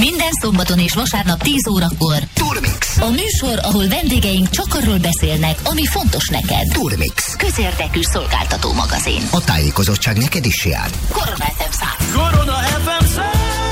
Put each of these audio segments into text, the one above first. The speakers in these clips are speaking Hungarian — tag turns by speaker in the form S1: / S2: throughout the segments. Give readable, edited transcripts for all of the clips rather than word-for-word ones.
S1: Minden szombaton és vasárnap 10 órakor
S2: Turmix.
S1: A műsor, ahol vendégeink csak arról beszélnek, ami fontos neked.
S2: Turmix.
S1: Közérdekű szolgáltató magazin.
S2: A tájékozottság neked is jár.
S1: Korona FM 100.
S3: Korona FM 100.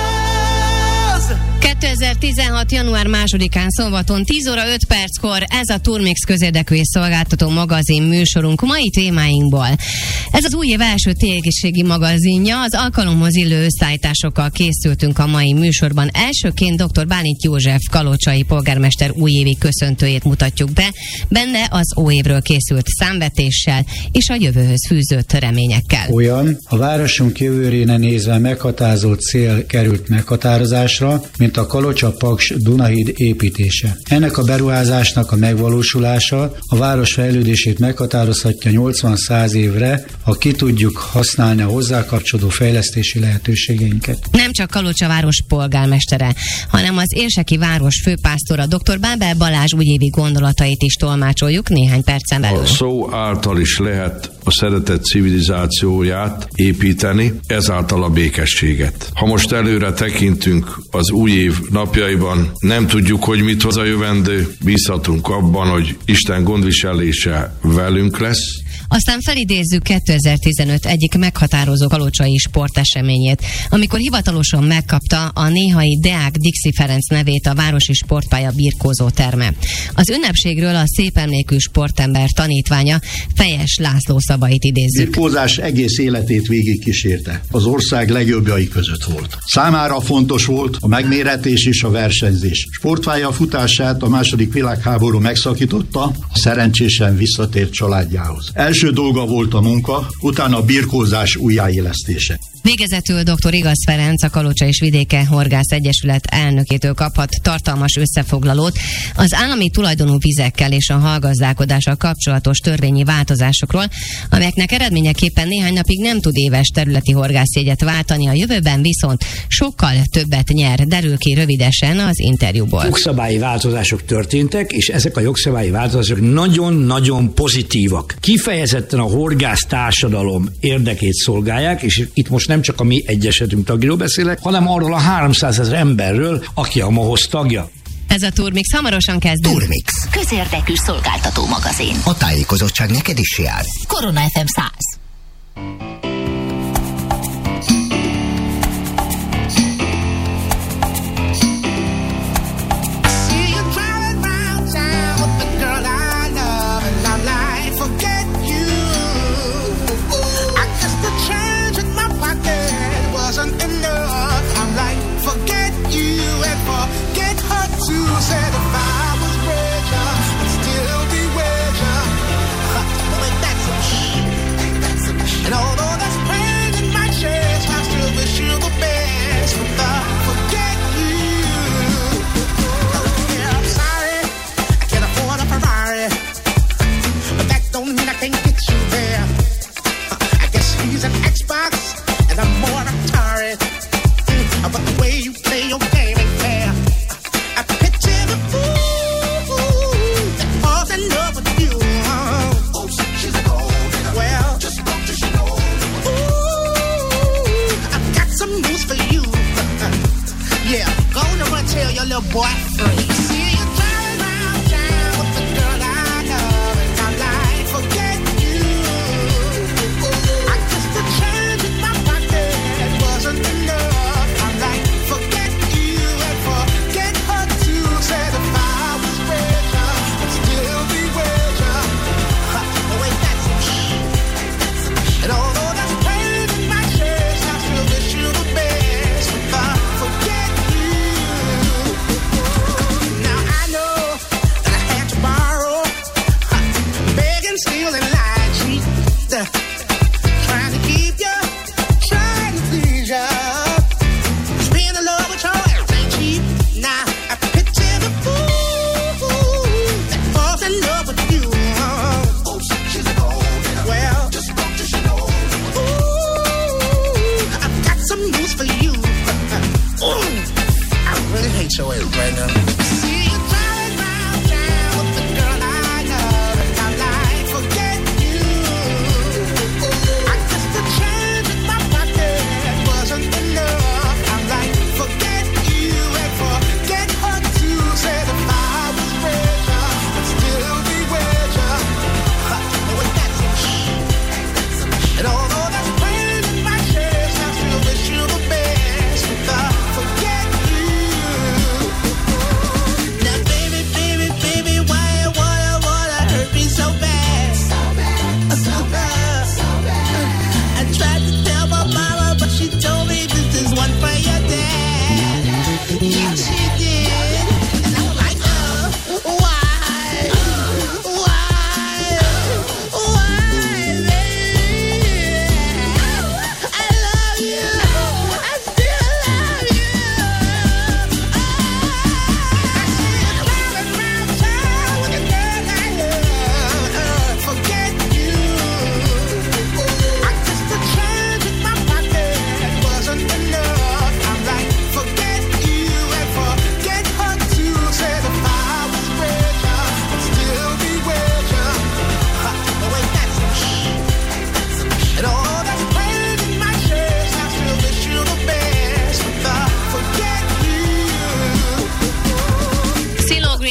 S4: 2016. január 2-án szombaton 10 óra 5 perckor ez a Turmix közérdekű és szolgáltató magazin műsorunk mai témáinkból. Ez az új év első tégészségi magazinja, az alkalomhoz illő összeállításokkal készültünk a mai műsorban. Elsőként dr. Bálint József kalocsai polgármester újévi köszöntőjét mutatjuk be, benne az óévről készült számvetéssel és a jövőhöz fűzött reményekkel.
S5: Olyan a városunk jövőjére nézve meghatározott cél került meghatározásra, mint a Kalocsa-Paks Dunahíd építése. Ennek a beruházásnak a megvalósulása a város fejlődését meghatározhatja 80-100 évre, ha ki tudjuk használni a hozzá kapcsolódó fejlesztési lehetőségeinket.
S4: Nem csak Kalocsa város polgármestere, hanem az érseki város főpásztora dr. Bábel Balázs újévi gondolatait is tolmácsoljuk néhány percen belül.
S6: A szó által is lehet a szeretet civilizációját építeni, ezáltal a békességet. Ha most előre tekintünk az új év napjaiban, nem tudjuk, hogy mit hoz a jövendő, bízhatunk abban, hogy Isten gondviselése velünk lesz.
S4: Aztán felidézzük 2015 egyik meghatározó kalocsai sporteseményét, amikor hivatalosan megkapta a néhai Deák Dixi Ferenc nevét a városi sportpálya birkózó terme. Az ünnepségről a szép emlékű sportember tanítványa Fejes László szavait idézzük.
S7: Birkózás egész életét végigkísérte. Az ország legjobbjai között volt. Számára fontos volt a megméretés és a versenyzés. Sportpálya futását a II. Világháború megszakította, szerencsésen visszatért családjához. Első dolga volt a munka, utána a birkózás újjáélesztése.
S4: Végezetül dr. Igaz Ferenc, a Kalocsa és Vidéke Horgász Egyesület elnökétől kaphat tartalmas összefoglalót az állami tulajdonú vizekkel és a hallgazdálkodással kapcsolatos törvényi változásokról, amelyeknek eredményeképpen néhány napig nem tud éves területi horgászjegyet váltani, a jövőben viszont sokkal többet nyer, derül ki rövidesen az interjúból.
S8: Jogszabályi változások történtek, és ezek a jogszabályi változások nagyon-nagyon pozitívak. Kifejezetten a horgász társadalom érdekét szolgálják, és itt most nem csak a mi egyesetünk tagjáról beszélek, hanem arról a 300 000 emberről, aki a MOHOZ tagja.
S4: Ez a Turmix, hamarosan kezdünk.
S2: Turmix.
S1: Közérdekű szolgáltató magazin.
S2: A tájékozottság neked is jár.
S1: Korona FM 100.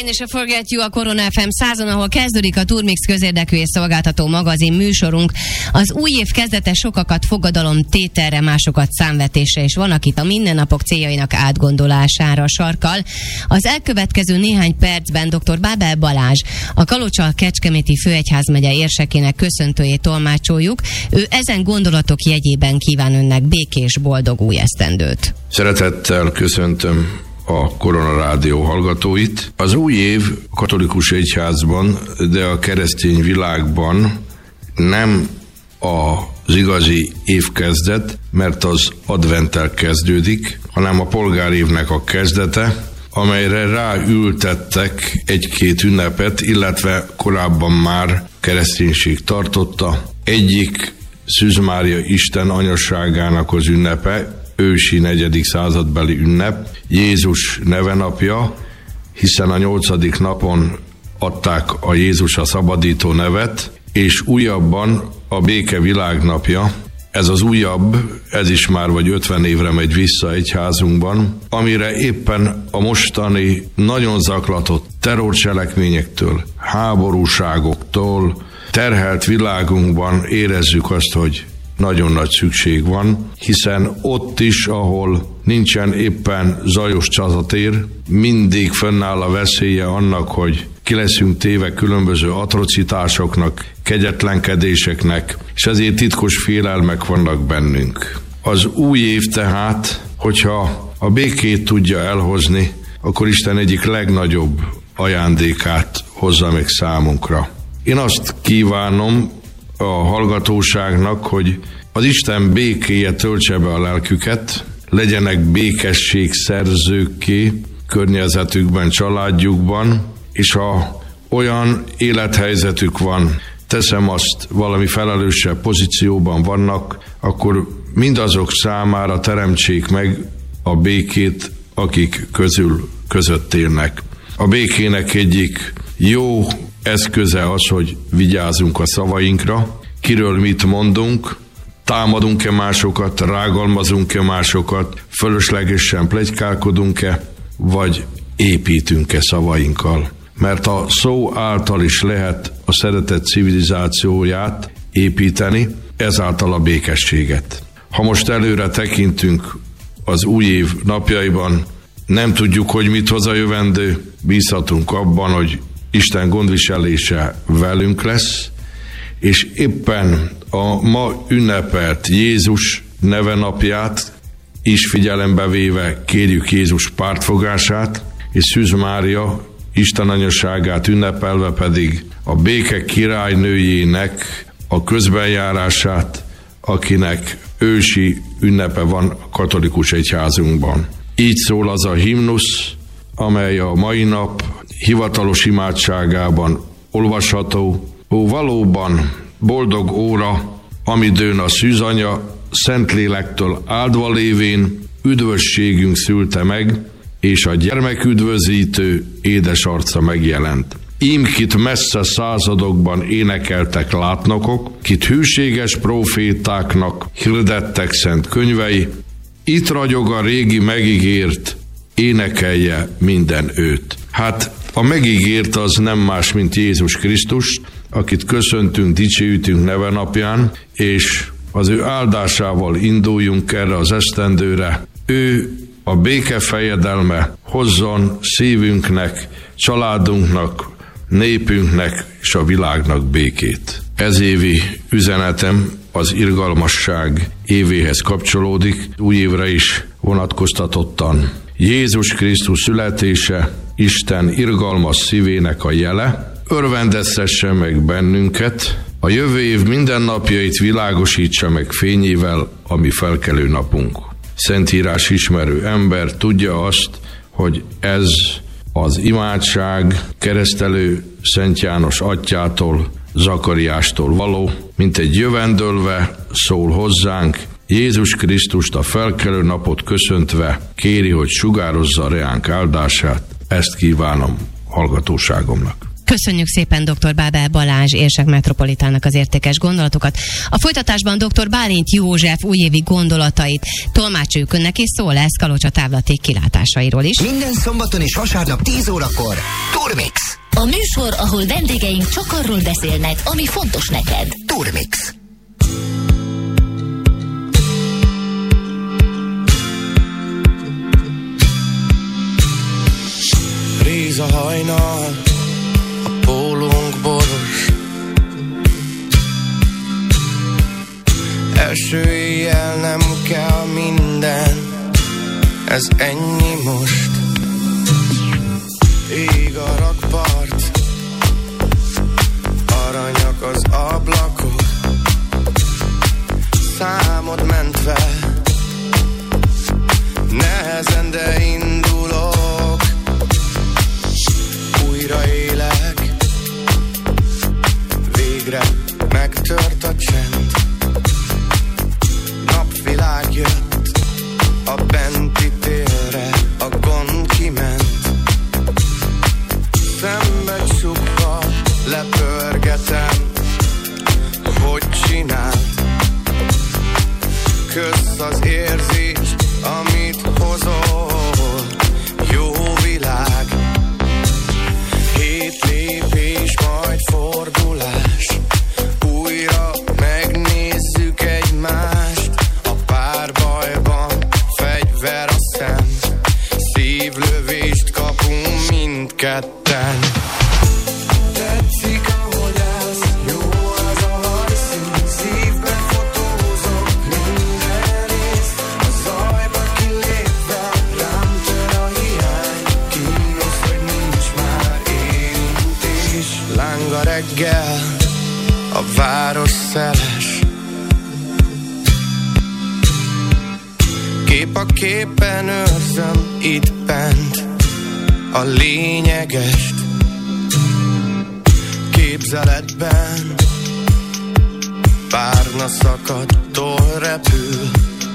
S4: is a Forget You a Korona FM 100-on, ahol kezdődik a Turmix közérdekű és szolgáltató magazin műsorunk. Az új év kezdete sokakat fogadalom tételre, másokat számvetésre, és van, akit a mindennapok céljainak átgondolására sarkal. Az elkövetkező néhány percben dr. Bábel Balázs, a Kalocsa-Kecskeméti Főegyházmegye érsekének köszöntőjét tolmácsoljuk. Ő ezen gondolatok jegyében kíván önnek békés, boldog új esztendőt.
S6: Szeretettel köszöntöm a Korona Rádió hallgatóit. Az új év katolikus egyházban, de a keresztény világban nem az igazi évkezdet, mert az adventtel kezdődik, hanem a polgárévnek a kezdete, amelyre ráültettek egy-két ünnepet, illetve korábban már kereszténység tartotta. Egyik Szűz Mária Isten anyasságának az ünnepe, ősi 4. századbeli ünnep, Jézus nevenapja, hiszen a 8. napon adták a Jézus a szabadító nevet, és újabban a béke világnapja. Ez az újabb, ez is már vagy 50 évre megy vissza egyházunkban, amire éppen a mostani nagyon zaklatott terrorcselekményektől, háborúságoktól terhelt világunkban érezzük azt, hogy nagyon nagy szükség van, hiszen ott is, ahol nincsen éppen zajos csazatér, mindig fönnáll a veszélye annak, hogy ki leszünk téve különböző atrocitásoknak, kegyetlenkedéseknek, és ezért titkos félelmek vannak bennünk. Az új év tehát, hogyha a békét tudja elhozni, akkor Isten egyik legnagyobb ajándékát hozza meg számunkra. Én azt kívánom a hallgatóságnak, hogy az Isten békéje töltse be a lelküket, legyenek békességszerzőkké környezetükben, családjukban, és ha olyan élethelyzetük van, teszem azt, valami felelősebb pozícióban vannak, akkor mindazok számára teremtsék meg a békét, akik között élnek. A békének egyik jó eszköze az, hogy vigyázzunk a szavainkra, kiről mit mondunk, támadunk-e másokat, rágalmazunk-e másokat, fölöslegesen pletykálkodunk-e, vagy építünk-e szavainkkal. Mert a szó által is lehet a szeretet civilizációját építeni, ezáltal a békességet. Ha most előre tekintünk az új év napjaiban, nem tudjuk, hogy mit hoz a jövendő, bízhatunk abban, hogy Isten gondviselése velünk lesz, és éppen a ma ünnepelt Jézus nevenapját is figyelembe véve kérjük Jézus pártfogását, és Szűz Mária Isten anyaságát ünnepelve pedig a béke királynőjének a közbenjárását, akinek ősi ünnepe van a katolikus egyházunkban. Így szól az a himnusz, amely a mai nap hivatalos imádságában olvasható. Ó, valóban boldog óra, amidőn a szűzanya Szentlélektől áldva lévén üdvösségünk szülte meg, és a gyermeküdvözítő édes arca megjelent. Ím kit messze századokban énekeltek látnokok, kit hűséges prófétáknak hirdettek szent könyvei, itt ragyog a régi megígért, énekelje minden őt. Hát a megígért az nem más, mint Jézus Krisztus, akit köszöntünk, dicsőítünk nevenapján, és az ő áldásával induljunk erre az esztendőre. Ő a béke fejedelme hozzon szívünknek, családunknak, népünknek és a világnak békét. Ez évi üzenetem az irgalmasság évéhez kapcsolódik, új évre is vonatkoztatottan. Jézus Krisztus születése Isten irgalmas szívének a jele, örvendeztesse meg bennünket, a jövő év mindennapjait világosítsa meg fényével, ami felkelő napunk. Szentírás ismerő ember tudja azt, hogy ez az imádság keresztelő Szent János atyától, Zakariástól való, mint egy jövendölve szól hozzánk, Jézus Krisztust a felkelő napot köszöntve kéri, hogy sugározza reánk áldását. Ezt kívánom hallgatóságomnak.
S4: Köszönjük szépen dr. Bábel Balázs érsek metropolitának az értékes gondolatokat. A folytatásban dr. Bálint József újévi gondolatait tolmácsoljuk önnek, és szó lesz Kalocsa távlaték kilátásairól is.
S2: Minden szombaton és vasárnap 10 órakor Turmix.
S1: A műsor, ahol vendégeink csak arról beszélnek, ami fontos neked.
S2: Turmix.
S3: Réz a hajnal, a pólónk boros. Első éjjel nem kell minden, ez ennyi most. Ég a rakpart, aranyak az ablakok, számod mentve, nehezen, de indulok. Újra élek, végre megtört a csend. Napvilág jött a benti térre, a gond kiment. Szembe csukva lepörgetem, hogy csináld. Kösz az érzést, amit hozol, jó világ. 7 lépés, majd fordulás, újra megnézzük egymást. A párbajban fegyver a szem, szívlövést kapunk mindketten. Tetszik, ahogy állsz, jó az a hajszín, szívbe fotózok minden részt. A zajba kilépve rám tör a hiány, kínos, hogy nincs már érintés. Láng a reggel, a város szeles, kép a képen őrzöm itt bent a lényegest. Képzeletben párna szakadtól repül,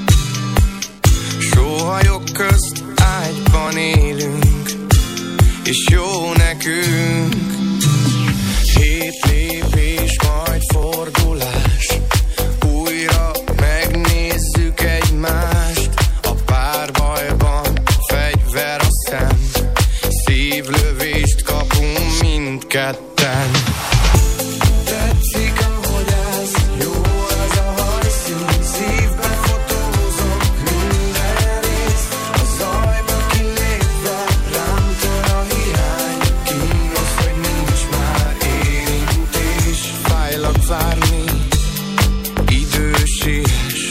S3: sóhajok közt ágyban élünk, és jó nekünk. 7 lépés, majd fordulás, újra megnézzük egymást. A párbajban fegyver a szem, szívlövést kapunk mindketten. Tetszik, ahogy állsz, jó az a hajszín, szívbe fotózok minden részt. A zajba kilépve rám tör a hiány, kínos, hogy nincs már érintés. Fájlak várni, idős.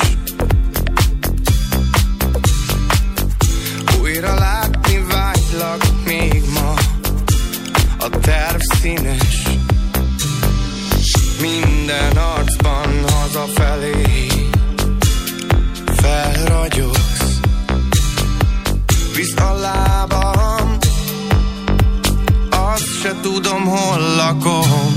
S3: Újra látni vágylak még ma, a terv színes. Minden arcban hazafelé felragyogsz. Visz a lábam, azt se tudom, hol lakom.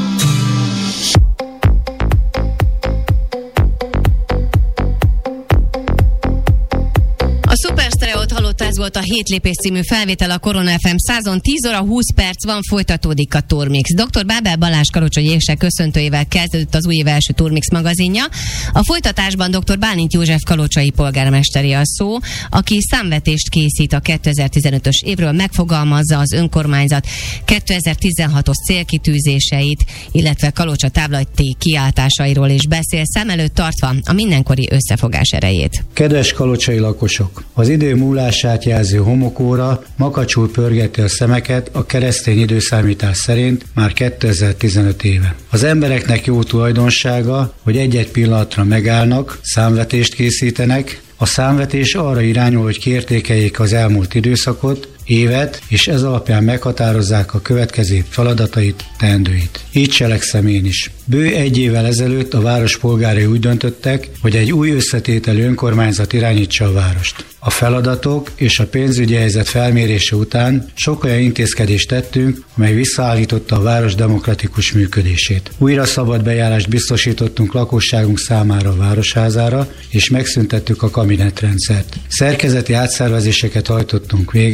S4: A Superstereót hallott, ez volt a 7 lépés című felvétel a Korona FM 100-on. 10 óra 20 perc van, folytatódik a Turmix. Dr. Bábel Balázs kalocsai érsek köszöntőjével kezdődött az új év első Turmix magazinja. A folytatásban dr. Bálint József kalocsai polgármesteri a szó, aki számvetést készít a 2015-ös évről, megfogalmazza az önkormányzat 2016-os célkitűzéseit, illetve Kalocsa távlaték kiáltásairól is beszél, szem előtt tartva a mindenkori összefogás erejét.
S5: Kedves kalocsai lakosok! Az idő múlását jelző homokóra makacsul pörgeti a szemeket a keresztény időszámítás szerint már 2015 éve. Az embereknek jó tulajdonsága, hogy egy-egy pillanatra megállnak, számvetést készítenek. A számvetés arra irányul, hogy kiértékeljék az elmúlt időszakot, évet, és ez alapján meghatározzák a következő feladatait, teendőit. Így cselekszem én is. Bő 1 évvel ezelőtt a város polgárai úgy döntöttek, hogy egy új összetételű önkormányzat irányítsa a várost. A feladatok és a pénzügyi helyzet felmérése után sok olyan intézkedést tettünk, amely visszaállította a város demokratikus működését. Újra szabad bejárást biztosítottunk lakosságunk számára a városházára, és megszüntettük a kabinetrendszert. Szerkezeti átszervezéseket hajtottunk végre, a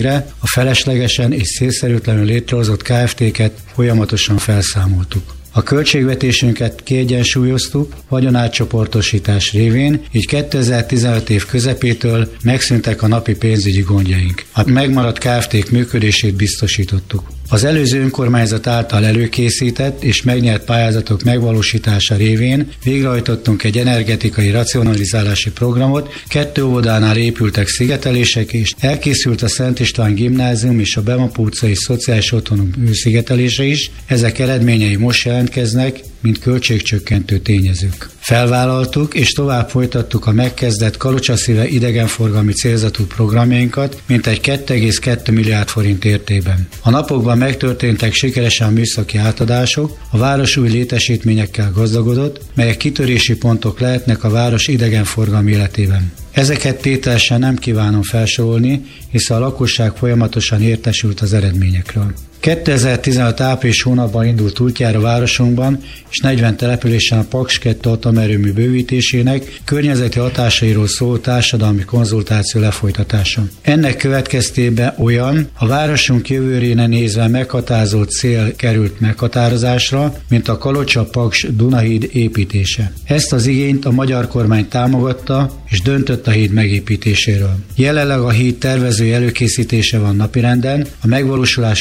S5: a feleslegesen és célszerűtlenül létrehozott KFT-ket folyamatosan felszámoltuk. A költségvetésünket kiegyensúlyoztuk vagyonátcsoportosítás révén, így 2015 év közepétől megszűntek a napi pénzügyi gondjaink. A megmaradt KFT-k működését biztosítottuk. Az előző önkormányzat által előkészített és megnyert pályázatok megvalósítása révén végrehajtottunk egy energetikai racionalizálási programot, 2 óvodánál épültek szigetelések is, elkészült a Szent István Gimnázium és a Bemap utcai szociális otthonok szigetelése is, ezek eredményei most jelentkeznek, mint költségcsökkentő tényezők. Felvállaltuk és tovább folytattuk a megkezdett Kalocsa-Szíve idegenforgalmi célzatú programjainkat, mintegy 2,2 milliárd forint értében. A napokban megtörténtek sikeresen műszaki átadások, a város új létesítményekkel gazdagodott, melyek kitörési pontok lehetnek a város idegenforgalmi életében. Ezeket tételesen nem kívánom felsorolni, hiszen a lakosság folyamatosan értesült az eredményekről. 2016 április hónapban indult útjára városunkban és 40 településen a Paks 2 atomerőmű bővítésének környezeti hatásairól szóló társadalmi konzultáció lefolytatása. Ennek következtében olyan, a városunk jövőjére nézve meghatározott cél került meghatározásra, mint a Kalocsa-Paks Dunahíd építése. Ezt az igényt a magyar kormány támogatta és döntött a híd megépítéséről. Jelenleg a híd tervezői előkészítése van napirenden, a megvalósulás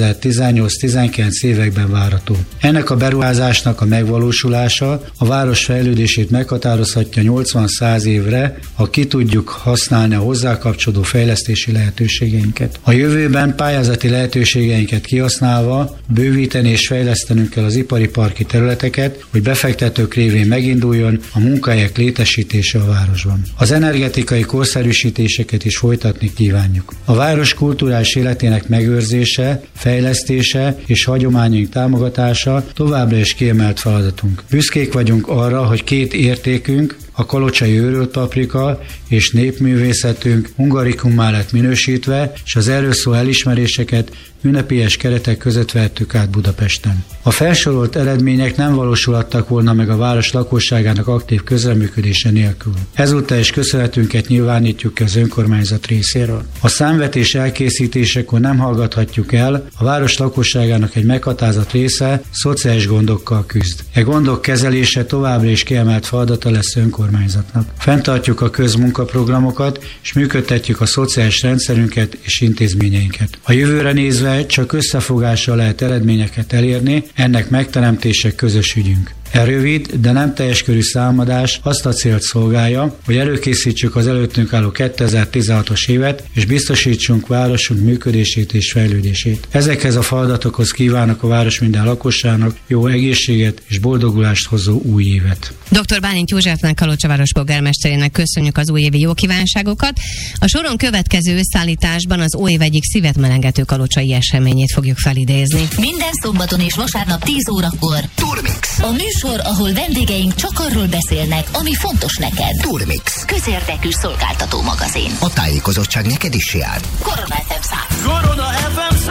S5: 2018-19 években várható. Ennek a beruházásnak a megvalósulása a város fejlődését meghatározhatja 80-100 évre, ha ki tudjuk használni a hozzá kapcsolódó fejlesztési lehetőségeinket. A jövőben pályázati lehetőségeinket kihasználva bővíteni és fejlesztenünk kell az ipari parki területeket, hogy befektetők révén meginduljon a munkahelyek létesítése a városban. Az energetikai korszerűsítéseket is folytatni kívánjuk. A város kulturális életének megőrzése, fejlesztése és hagyományaink támogatása továbbra is kiemelt feladatunk. Büszkék vagyunk arra, hogy 2 értékünk, a kalocsai őrült paprika és népművészetünk hungaricummá lett minősítve, és az erről szóló elismeréseket ünnepélyes keretek között vettük át Budapesten. A felsorolt eredmények nem valósulhattak volna meg a város lakosságának aktív közreműködése nélkül. Ezúttal is köszönetünket nyilvánítjuk ki az önkormányzat részéről. A számvetés elkészítésekor nem hallgathatjuk el, a város lakosságának egy meghatározott része szociális gondokkal küzd. E gondok kezelése továbbra is kiemelt feladata lesz önkormányzatnak. Fenntartjuk a közmunkaprogramokat, és működtetjük a szociális rendszerünket és intézményeinket. A jövőre nézve csak összefogással lehet eredményeket elérni, ennek megteremtése közös ügyünk. E rövid, de nem teljes körű számadás azt a célt szolgálja, hogy előkészítsük az előttünk álló 2016-os évet, és biztosítsunk városunk működését és fejlődését. Ezekhez a feladatokhoz kívánok a város minden lakossának jó egészséget és boldogulást hozó új évet.
S4: Dr. Bálint Józsefnek, Kalocsa város polgármesterének köszönjük az újévi jó kívánságokat. A soron következő összeállításban az óév egyik szívet melengető kalocsai eseményét fogjuk felidézni.
S1: Minden szombaton és vasárnap 10 órakor
S2: Turmix.
S1: a műsor, ahol vendégeink csak arról beszélnek, ami fontos neked.
S2: Turmix.
S1: Közérdekű szolgáltató magazin.
S2: A tájékozottság neked is jár.
S1: Korona FM 100.
S3: Korona FM 100.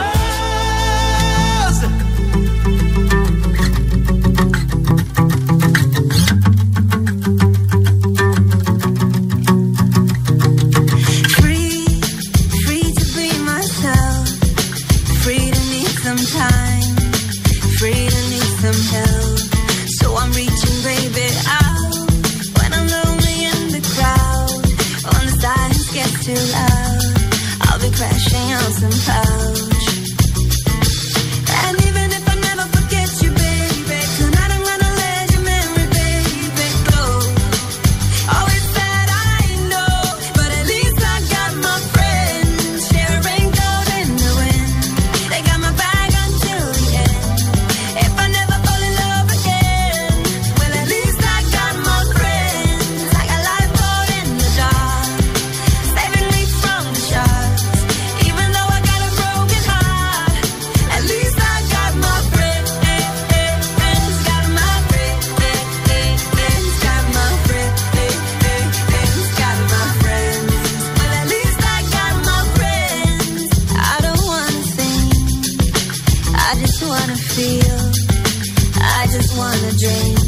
S9: Free to be myself, free to need some time, free to need some help. So I'm reaching, baby, out when I'm lonely in the crowd. When the silence gets too loud, I'll be crashing on some couch. And even if I never forget you, baby, tonight I'm gonna let your memory, baby, go. Always said I know, but at least I got my friends sharing gold in the wind. They got my back until the end. If I never fall in love again, well, at least I got my friends. I got lifeboat in the dark, saving me from the sharks. Even though I got a broken heart, at least I got my friends. Got my friends. Got my friends. Got my friends. Well, at least I got my friends. I don't wanna sing, I just wanna feel, I just wanna drink.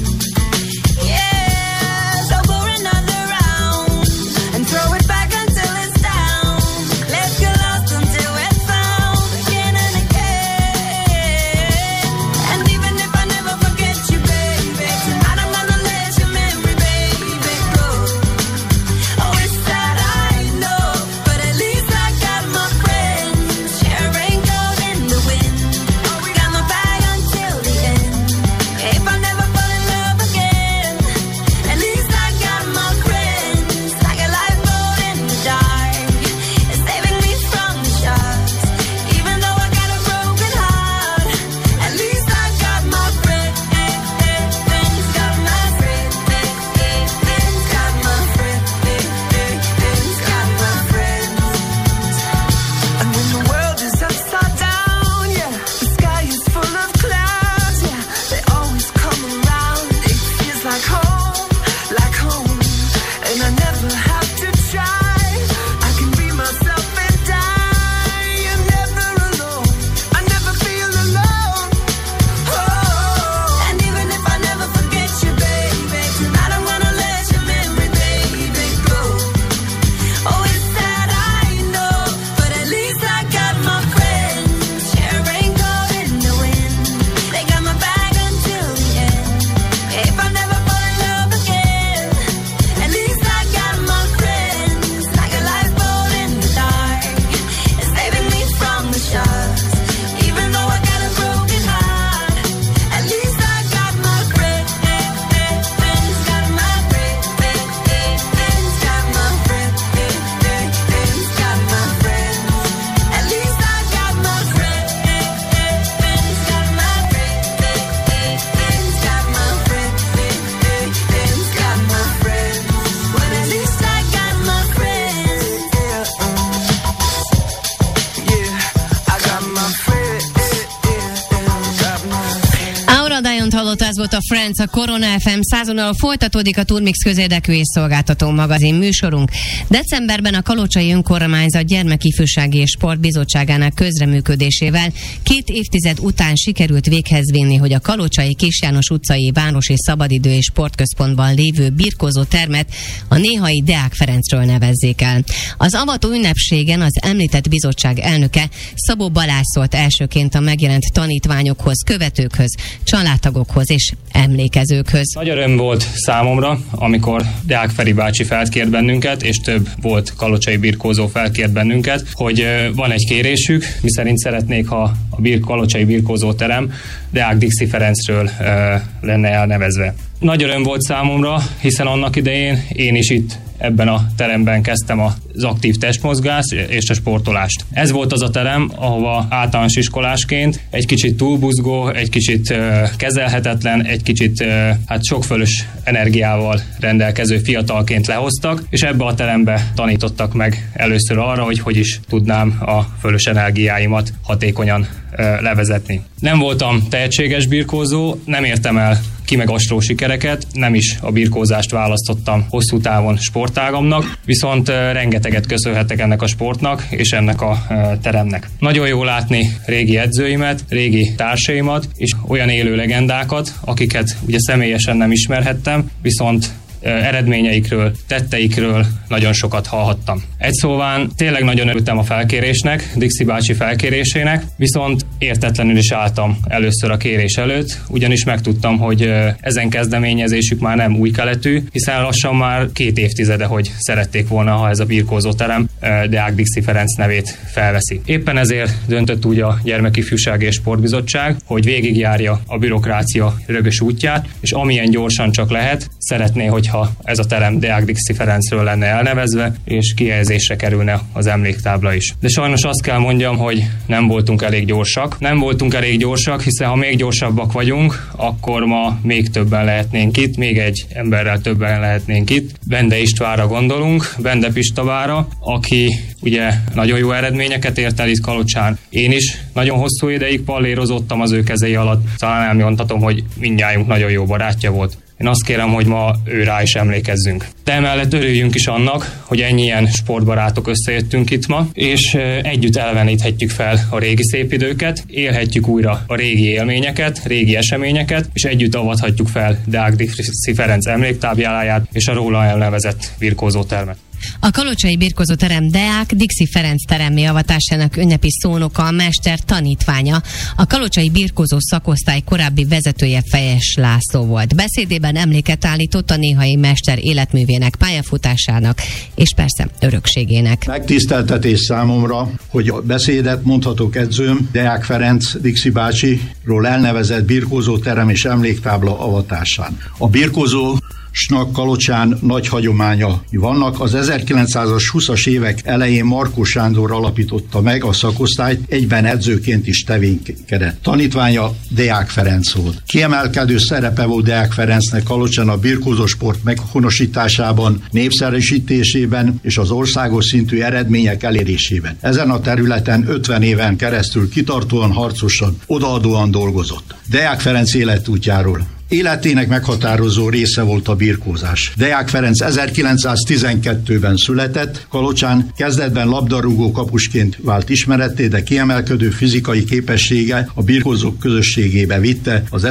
S9: Yeah, so pour another round and throw it back until it's down. Let's get lost until we're found.
S4: Dalt hallott, ez volt a Friends, a Korona FM 100-on, folytatódik a Turmix közérdekű és szolgáltató magazin műsorunk. Decemberben a Kalocsai Önkormányzat Gyermekifjúsági és Sportbizottságának közreműködésével 2 évtized után sikerült véghez vinni, hogy a Kalocsai Kis János utcai Városi Szabadidő és Sportközpontban lévő birkózó termet a néhai Deák Ferencről nevezzék el. Az avató ünnepségen az említett bizottság elnöke Szabó Balázs szólt elsőként a megjelent tanítványokhoz, követőkhöz, családtagokhoz és emlékezőkhöz.
S10: Nagy öröm volt számomra, amikor Deák Feri bácsi felkért bennünket, és több volt kalocsai birkózó felkért bennünket, hogy van egy kérésük, miszerint szeretnék, ha a kalocsai birkózó terem Deák Dixi Ferencről lenne elnevezve. Nagy öröm volt számomra, hiszen annak idején én is itt ebben a teremben kezdtem az aktív testmozgást és a sportolást. Ez volt az a terem, ahova általános iskolásként egy kicsit túlbuzgó, egy kicsit kezelhetetlen, egy kicsit sokfölös energiával rendelkező fiatalként lehoztak, és ebbe a terembe tanítottak meg először arra, hogy is tudnám a fölös energiáimat hatékonyan levezetni. Nem voltam tehetséges birkózó, nem értem el kimagasló sikereket, nem is a birkózást választottam hosszú távon sportágamnak, viszont rengeteget köszönhetek ennek a sportnak és ennek a teremnek. Nagyon jó látni régi edzőimet, régi társaimat és olyan élő legendákat, akiket ugye személyesen nem ismerhettem, viszont eredményeikről, tetteikről nagyon sokat hallhattam. Egy szóván tényleg nagyon örültem a felkérésnek, Dixi bácsi felkérésének, viszont értetlenül is álltam először a kérés előtt, ugyanis megtudtam, hogy ezen kezdeményezésük már nem új keletű, hiszen lassan már 2 évtizede, hogy szerették volna, ha ez a birkózó terem Deák Dixi Ferenc nevét felveszi. Éppen ezért döntött úgy a Gyermekifjúsági és Sportbizottság, hogy végigjárja a bürokrácia rögös útját, és amilyen gyorsan csak lehet, szeretné, hogyha ez a terem Deák Dixi Ferencről lenne elnevezve, és kihelyezésre kerülne az emléktábla is. De sajnos azt kell mondjam, hogy nem voltunk elég gyorsak. Nem voltunk elég gyorsak, hiszen ha még gyorsabbak vagyunk, akkor ma még többen lehetnénk itt, még egy emberrel többen lehetnénk itt. Bende Istvánra gondolunk, Bende Pistavára, aki ugye nagyon jó eredményeket ért el itt Kalocsán. Én is nagyon hosszú ideig pallérozottam az ő kezei alatt. Talán elmondhatom, hogy mindnyájunk nagyon jó barátja volt. Én azt kérem, hogy ma ő rá is emlékezzünk. De emellett örüljünk is annak, hogy ennyien sportbarátok összejöttünk itt ma, és együtt eleveníthetjük fel a régi szép időket, élhetjük újra a régi élményeket, régi eseményeket, és együtt avathatjuk fel Deák Dixi Ferenc emléktábláját és a róla elnevezett birkózótermet.
S4: A kalocsai birkózó terem Deák Dixi Ferenc teremmé avatásának ünnepi szónoka a mester tanítványa, a kalocsai birkózó szakosztály korábbi vezetője Fejes László volt. Beszédében emléket állított a néhai mester életművének, pályafutásának és persze örökségének.
S7: Megtiszteltetés számomra, hogy a beszédet mondhatok edzőm Deák Ferenc Dixi bácsiról elnevezett birkózó terem és emléktábla avatásán. A birkózó Kalocsán nagy hagyományai vannak. Az 1920-as évek elején Markó Sándor alapította meg a szakosztályt, egyben edzőként is tevékenykedett. Tanítványa Deák Ferenc volt. Kiemelkedő szerepe volt Deák Ferencnek Kalocsán a birkózósport meghonosításában, népszerűsítésében és az országos szintű eredmények elérésében. Ezen a területen 50 éven keresztül kitartóan, harcosan, odaadóan dolgozott. Deák Ferenc életútjáról. Életének meghatározó része volt a birkózás. Deák Ferenc 1912-ben született, Kalocsán kezdetben labdarúgó kapusként vált ismeretté, de kiemelkedő fizikai képessége a birkózók közösségébe vitte az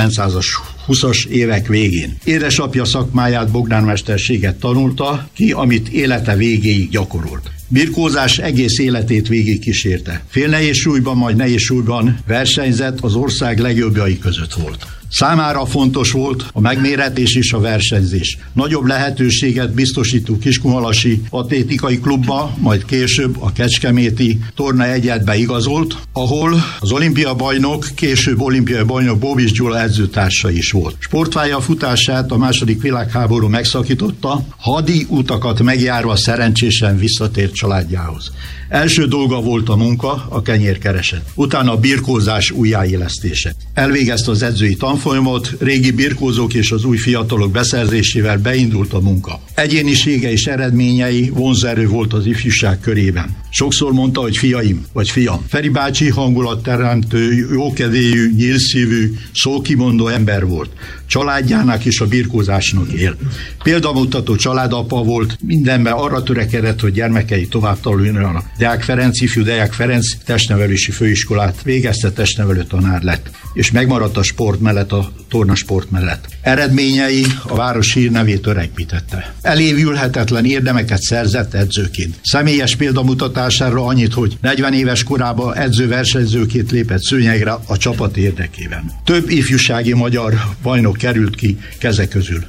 S7: 1920-as évek végén. Édesapja szakmáját, bogdánmesterséget tanulta ki, amit élete végéig gyakorolt. Birkózás egész életét végig kísérte. Félnehéz súlyban, majd nehéz súlyban versenyzett, az ország legjobbjai között volt. Számára fontos volt a megméretés és a versenyzés. Nagyobb lehetőséget biztosító Kiskunhalasi atlétikai klubba, majd később a kecskeméti torna egyedbe igazolt, ahol az olimpia bajnok, később olimpiai bajnok Bóbisz Gyula edzőtársa is volt. Sportpálya futását a II. Világháború megszakította, hadi utakat megjárva szerencsésen visszatért családjához. Első dolga volt a munka, a kenyérkereset. Utána a birkózás újjáélesztése. Elvégezte az edzői tanfolyamot, régi birkózók és az új fiatalok beszerzésével beindult a munka. Egyénisége és eredményei vonzerő volt az ifjúság körében. Sokszor mondta, hogy fiaim, vagy fiam. Feri bácsi hangulatteremtő, jókedélyű, nyílszívű, szókimondó ember volt. Családjának és a birkózásnak él. Példamutató családapa volt, mindenben arra törekedett, hogy gyermekei tovább tanuljanak. Deák Ferenc, ifjú Deák Ferenc testnevelési főiskolát végezte, testnevelő tanár lett, és megmaradt a sport mellett, a tornasport mellett. Eredményei a város hírnevét öregbítette. Elévülhetetlen érdemeket szerzett edzőként. Személyes példamutatására annyit, hogy 40 éves korában edző-versenyzőként lépett szőnyegre a csapat érdekében. Több ifjúsági magyar bajnok került ki keze közül.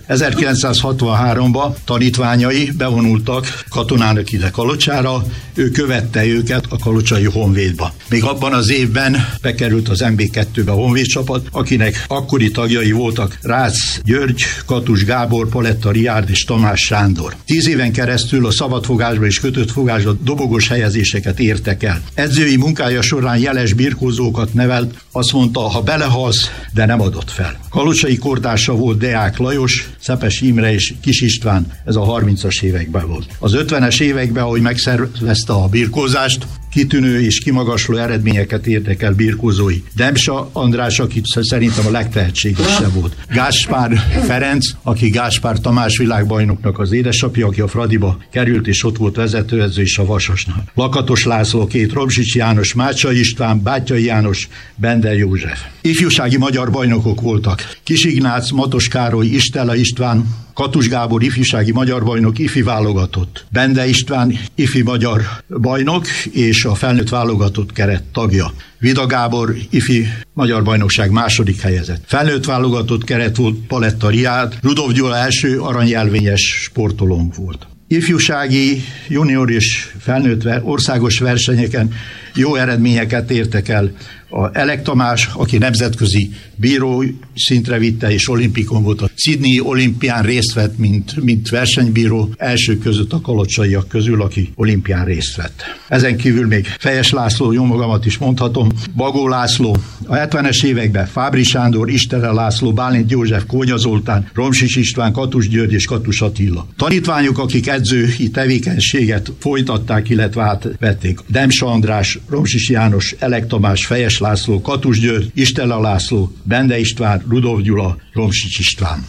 S7: 1963-ban tanítványai bevonultak katonának ide Kalocsára, ő követte őket a kalocsai Honvédba. Még abban az évben bekerült az MB2-be a Honvéd csapat, akinek akkori tagjai voltak Rácz György, Katus Gábor, Paletta Riárd és Tamás Sándor. 10 éven keresztül a szabadfogásba és kötött fogásba dobogós helyezéseket értek el. Edzői munkája során jeles birkózókat nevelt, azt mondta, ha belehalsz, de nem adott fel. Kalocsai kortársa volt Deák Lajos, Szepes Imre és Kis István, ez a 30-as években volt. Az 50-es években, ahogy megszervezte a birkózást, kitűnő és kimagasló eredményeket értek el birkózói. Demsa András, aki szerintem a legtehetségesebb volt. Gáspár Ferenc, aki Gáspár Tamás világbajnoknak az édesapja, aki a Fradiba került, és ott volt vezetőedző is a Vasasnál. Lakatos László, két Robzsics János, Mácsa István, Bátyai János, Bender József. Ifjúsági magyar bajnokok voltak. Kis Ignác, Matos Károly, Istella István, Katus Gábor ifjúsági magyar bajnok, ifi válogatott. Bende István ifi magyar bajnok és a felnőtt válogatott keret tagja. Vida Gábor ifi magyar bajnokság második helyezett. Felnőtt válogatott keret volt Paletta Riárd, Rudolf Gyula első aranyjelvényes sportolónk volt. Ifjúsági, junior és felnőtt országos versenyeken jó eredményeket értek el. A Elek Tamás, aki nemzetközi bíró szintre vitte, és olimpikon volt. A Sydney olimpián részt vett, mint versenybíró, első között a kalocsaiak közül, aki olimpián részt vett. Ezen kívül még Fejes László, jó magamat is mondhatom, Bagó László, a 70-es években Fábri Sándor, Istele László, Bálint József, Kónya Zoltán, Romsics István, Katus György és Katus Attila. Tanítványok, akik edzői tevékenységet folytatták, illetve átvették. Demsa András, Romsics János, Elek Tamás, Fejes László, Katus György, Istella László, Bende István, Rudolf Gyula, Romsics István.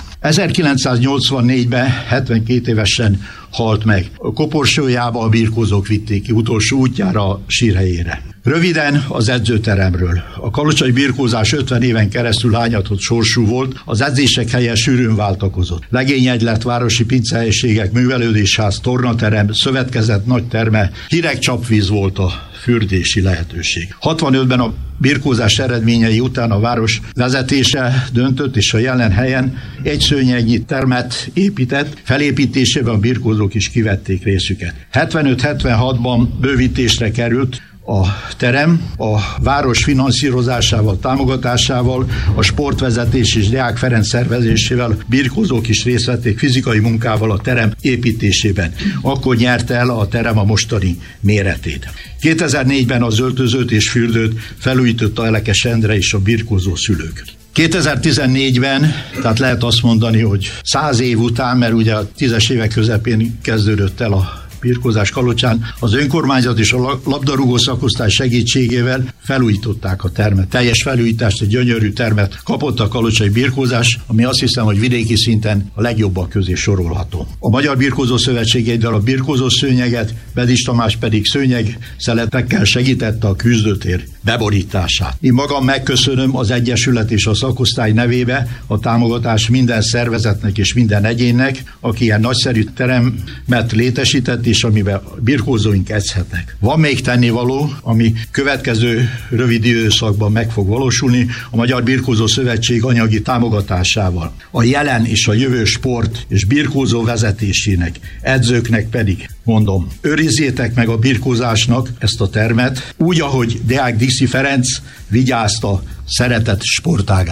S7: 1984-ben 72 évesen halt meg. A koporsójába a birkózók vitték ki utolsó útjára a sírhelyére. Röviden az edzőteremről. A kalocsai birkózás 50 éven keresztül hányatott sorsú volt, az edzések helye sűrűn váltakozott. Legényegylet, városi pincehelyiségek, művelődésház, tornaterem, szövetkezet nagy terme, hideg csapvíz volt a fürdési lehetőség. 65-ben a birkózás eredményei után a város vezetése döntött, és a jelen helyen egy szőnyegnyi termet épített, felépítésében a birkózók is kivették részüket. 75-76-ban bővítésre került a terem, a város finanszírozásával, támogatásával, a sportvezetés és Deák Ferenc szervezésével birkózók is részt vették fizikai munkával a terem építésében. Akkor nyerte el a terem a mostani méretét. 2004-ben az öltözőt és fürdőt felújította Elekes Endre és a birkózó szülők. 2014-ben, tehát lehet azt mondani, hogy 100 év után, mert ugye a 10-es évek közepén kezdődött el a birkózás Kalocsán, az önkormányzat és a labdarúgó szakosztály segítségével felújították a termet. Teljes felújítást, egy gyönyörű termet kapott a kalocsai birkózás, ami azt hiszem, hogy vidéki szinten a legjobbak közé sorolható. A Magyar Birkózó Szövetség egy darab birkózó szőnyeget, Bedis Tamás pedig szőnyeg szeletekkel segítette a küzdőtér beborítását. Én magam megköszönöm az Egyesület és a szakosztály nevébe a támogatást minden szervezetnek és minden egyénnek, aki ilyen nagyszerű teremet létesített, és amiben birkózóink edzhetnek. Van még tennivaló, ami következő rövid időszakban meg fog valósulni a Magyar Birkózó Szövetség anyagi támogatásával. A jelen és a jövő sport és birkózó vezetésének, edzőknek pedig mondom, őrizzétek meg a birkózásnak ezt a termet, úgy, ahogy Deák Dixi Ferenc vigyázta szeretett sportágát.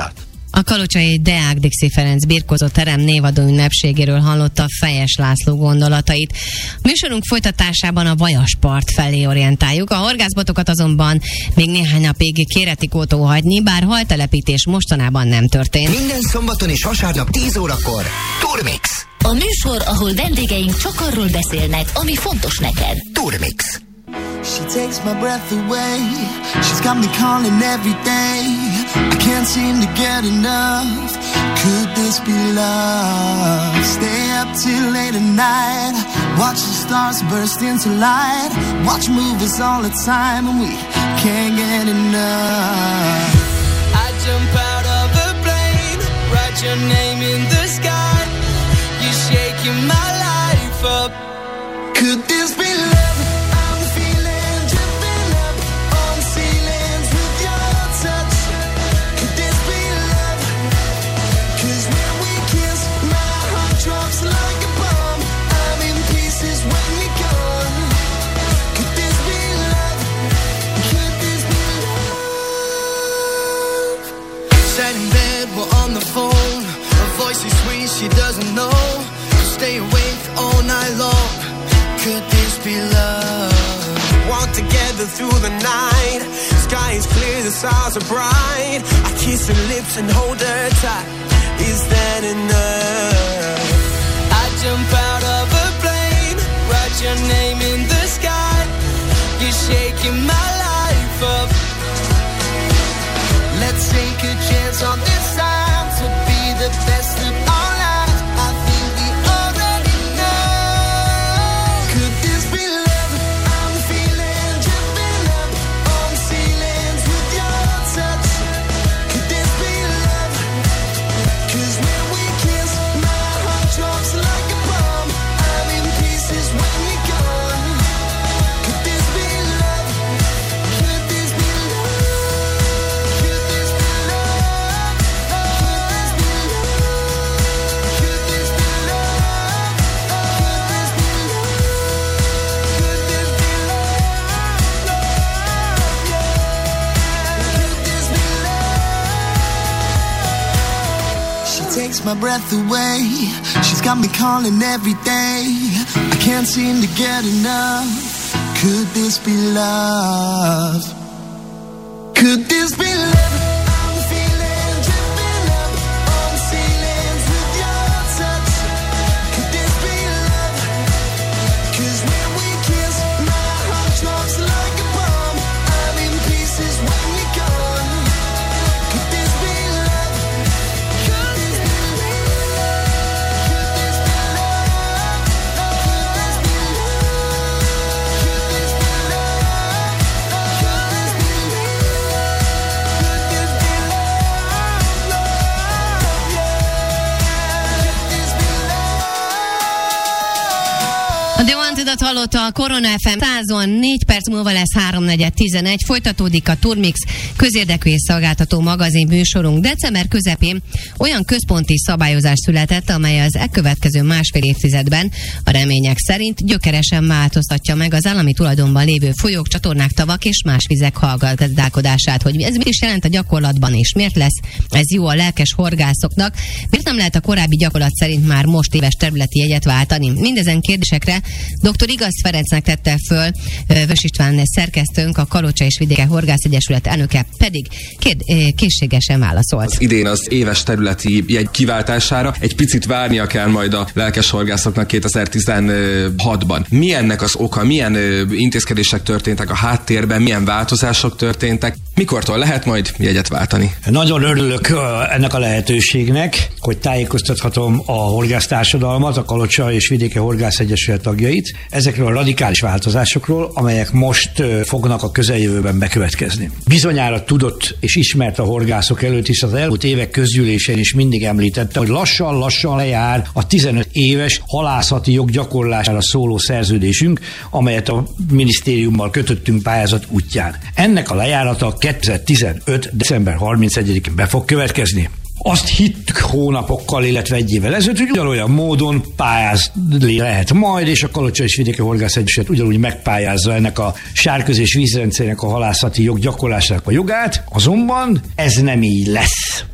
S4: A kalocsai Deák Dixi Ferenc birkózó terem névadó ünnepségéről hallotta Fejes László gondolatait. Műsorunk folytatásában a Vajaspart felé orientáljuk. A horgászbotokat azonban még néhány napig kéretik hagyni, bár haltelepítés mostanában nem történt.
S2: Minden szombaton és vasárnap 10 órakor Turmix.
S1: A műsor, ahol vendégeink csak arról beszélnek, ami fontos neked.
S2: Turmix.
S3: She takes my breath away. She's got me calling every day. I can't seem to get enough. Could this be love? Stay up till late at night. Watch the stars burst into light. Watch movies all the time and we can't get enough. I jump out of a plane, write your name in the sky. You're shaking my life up. Could this be love? She doesn't know. Stay awake all night long. Could this be love? Walk together through the night. Sky is clear, the stars are bright. I kiss her lips and hold her tight. Is that enough? I jump out of a plane, write your name in the sky. You're shaking my life up. Let's take a chance on this time to be the best of our lives. My breath away. She's got me calling every day. I can't seem to get enough. Could this be love? Could this be love?
S4: Hallotta a Korona FM 100-on, 4 perc múlva lesz 3:11. Folytatódik a Turmix közérdekű és szolgáltató magazin műsorunk. December közepén olyan központi szabályozás született, amely az elkövetkező másfél évtizedben a remények szerint gyökeresen változtatja meg az állami tulajdonban lévő folyók, csatornák, tavak és más vizek hallgazdálkodását. Hogy ez mit is jelent a gyakorlatban, és miért lesz ez jó a lelkes horgászoknak, miért nem lehet a korábbi gyakorlat szerint már most éves területi jegyet váltani? Mindezen kérdésekre dr. Igaz Ferencnek tette föl Vös István szerkesztőnk, a Kalocsa és Vidéke Horgászegyesület elnöke pedig készségesen válaszolt.
S11: Az idén az éves területi jegy kiváltására egy picit várnia kell majd a lelkes horgászoknak 2016-ban. Mi ennek az oka, milyen intézkedések történtek a háttérben, milyen változások történtek, mikortól lehet majd jegyet váltani?
S8: Nagyon örülök ennek a lehetőségnek, hogy tájékoztathatom a horgásztársadalmat, a Kalocsa és Vidéke Horgászegyesület tagjait ezekről a radikális változásokról, amelyek most fognak a közeljövőben bekövetkezni. Bizonyára tudott és ismert a horgászok előtt, is az elmúlt évek közgyűlésén is mindig említette, hogy lassan lejár a 15 éves halászati jog gyakorlására szóló szerződésünk, amelyet a minisztériummal kötöttünk pályázat útján. Ennek a lejárata 2015. december 31-én be fog következni. Azt hittük hónapokkal, illetve egy évvel ezelőtt, hogy ugyanolyan módon pályázni lehet majd, és a Kalocsa és Vidéke Horgászegyesület ugyanúgy megpályázza ennek a sárköz- és vízrendszernek a halászati jog gyakorlásának a jogát, azonban ez nem így lesz.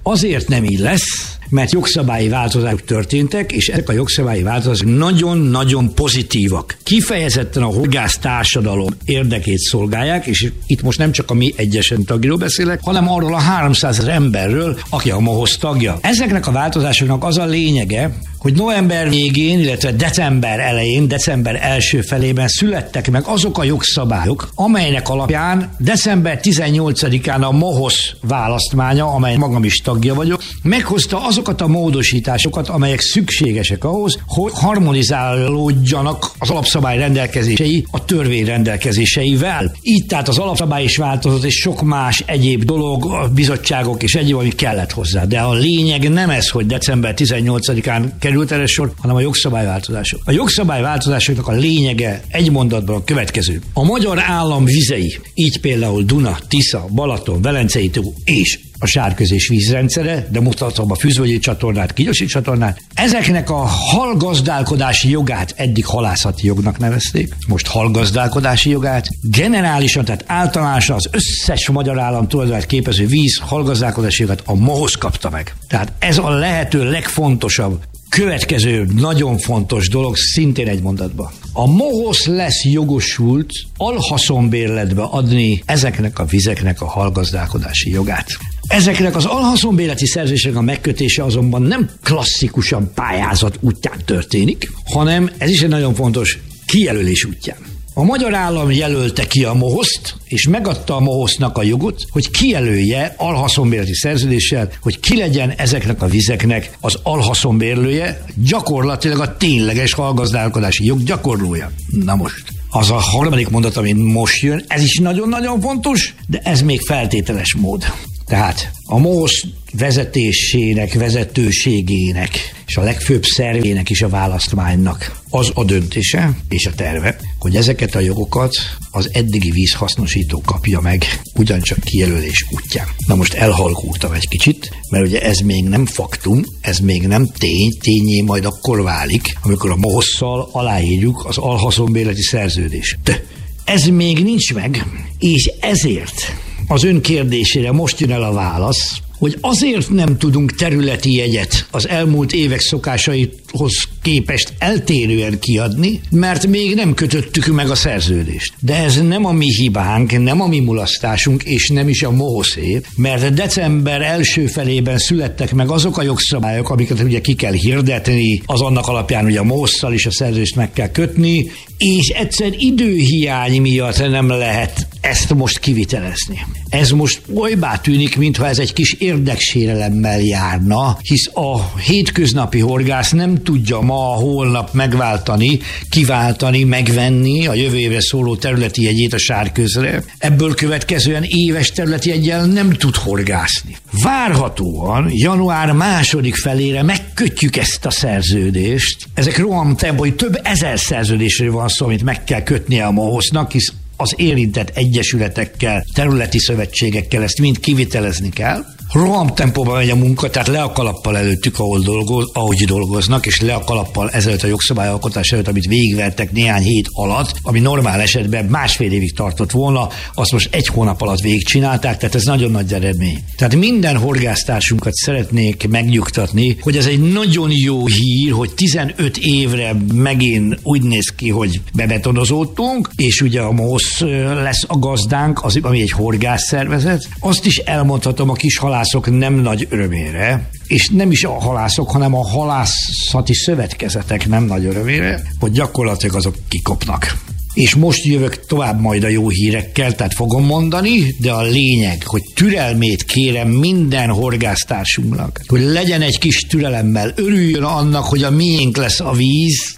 S8: Azért nem így lesz, mert jogszabályi változások történtek, és ezek a jogszabályi változások nagyon-nagyon pozitívak. Kifejezetten a horgász társadalom érdekét szolgálják, és itt most nem csak a mi egyesen tagról beszélek, hanem arról a 300 000 emberről, aki a MOHOZ tagja. Ezeknek a változásoknak az a lényege, hogy november végén, illetve december elején, december első felében születtek meg azok a jogszabályok, amelynek alapján december 18-án a MOHOZ választmánya, amely magam is tagja vagyok, meghozta azokat a módosításokat, amelyek szükségesek ahhoz, hogy harmonizálódjanak az alapszabály rendelkezései a törvény rendelkezéseivel. Így tehát az alapszabály is változott, és sok más egyéb dolog, a bizottságok és egyéb, ami kellett hozzá. De a lényeg nem ez, hogy december 18-án került erre sor, hanem a jogszabályváltozások. A jogszabályváltozásoknak a lényege egy mondatban a következő. A magyar állam vizei, így például Duna, Tisza, Balaton, Velencei tó és a sárközés vízrendszere, de mutatom a Fűzvölgyi csatornát, Kinyosi csatornát. Ezeknek a halgazdálkodási jogát eddig halászati jognak nevezték, most halgazdálkodási jogát, generálisan, tehát általánosan az összes magyar állam tulajdonát képező víz halgazdálkodási jogát a MOHOZ kapta meg. Tehát ez a lehető legfontosabb következő nagyon fontos dolog, szintén egy mondatban. A MOHOZ lesz jogosult alhaszonbérletbe adni ezeknek a vizeknek a halgazdálkodási jogát. Ezeknek az alhaszonbérleti szerződéseknek a megkötése azonban nem klasszikusan pályázat útján történik, hanem ez is egy nagyon fontos kijelölés útján. A magyar állam jelölte ki a MOHOZ-t, és megadta a MOHOZ-nak a jogot, hogy kijelölje alhaszonbérleti szerződéssel, hogy ki legyen ezeknek a vizeknek az alhaszonbérlője, gyakorlatilag a tényleges halgazdálkodási jog gyakorlója. Na most, az a harmadik mondat, ami most jön, ez is nagyon-nagyon fontos, de ez még feltételes mód. Tehát a MOHOZ vezetésének, vezetőségének és a legfőbb szervének is a választmánynak az a döntése és a terve, hogy ezeket a jogokat az eddigi vízhasznosító kapja meg ugyancsak kijelölés útján. Na most elhalkultam egy kicsit, mert ugye ez még nem faktum, ez még nem tényé majd akkor válik, amikor a MOHOZ-szal aláírjuk az alhaszonbérleti szerződést. De ez még nincs meg, és ezért az ön kérdésére most jön el a válasz, hogy azért nem tudunk területi jegyet az elmúlt évek szokásaihoz képest eltérően kiadni, mert még nem kötöttük meg a szerződést. De ez nem a mi hibánk, nem a mi mulasztásunk, és nem is a MOHOZ-é, mert december első felében születtek meg azok a jogszabályok, amiket ugye ki kell hirdetni, az annak alapján, hogy a MOHOZ-szal is a szerződést meg kell kötni, és egyszer időhiány miatt nem lehet ezt most kivitelezni. Ez most olybá tűnik, mintha ez egy kis érdeksérelemmel járna, hisz a hétköznapi horgász nem tudja ma, holnap megváltani, kiváltani, megvenni a jövő évre szóló területi jegyét a sárközre. Ebből következően éves területi jeggyel nem tud horgászni. Várhatóan január második felére megkötjük ezt a szerződést. Ezek rohamtempói több ezer szerződésről van szó, amit meg kell kötnie a MOHOZ-nak, hisz az érintett egyesületekkel, területi szövetségekkel ezt mind kivitelezni kell. Rohamtempóban megy a munka, tehát le a kalappal előttük, ahogy dolgoznak, és le a kalappal ezelőtt a jogszabályalkotás előtt, amit végigvertek néhány hét alatt, ami normál esetben másfél évig tartott volna, azt most egy hónap alatt végigcsinálták, tehát ez nagyon nagy eredmény. Tehát minden horgásztársunkat szeretnék megnyugtatni, hogy ez egy nagyon jó hír, hogy 15 évre megint úgy néz ki, hogy bebetonozódtunk, és ugye a MOHOZ lesz a gazdánk, ami egy horgászszervezet. Azt is elmondhatom a kis halászok nem nagy örömére, és nem is a halászok, hanem a halászati szövetkezetek nem nagy örömére, hogy gyakorlatilag azok kikopnak. És most jövök tovább majd a jó hírekkel, tehát fogom mondani, de a lényeg, hogy türelmét kérem minden horgásztársunknak, hogy legyen egy kis türelemmel, örüljön annak, hogy a miénk lesz a víz,